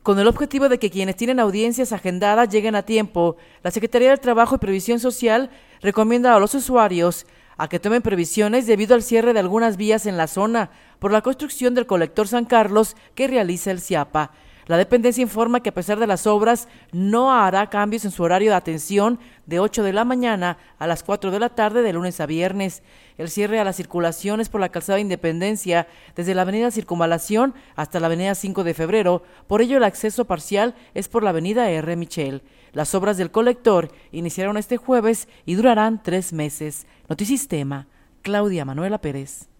Con el objetivo de que quienes tienen audiencias agendadas lleguen a tiempo, la Secretaría del Trabajo y Previsión Social recomienda a los usuarios a que tomen previsiones debido al cierre de algunas vías en la zona por la construcción del colector San Carlos que realiza el CIAPA. La dependencia informa que a pesar de las obras no hará cambios en su horario de atención de 8 de la mañana a las 4 de la tarde de lunes a viernes. El cierre a la circulación es por la calzada Independencia desde la avenida Circunvalación hasta la avenida 5 de febrero, por ello el acceso parcial es por la avenida R. Michel. Las obras del colector iniciaron este jueves y durarán 3 meses. Notisistema, Claudia Manuela Pérez.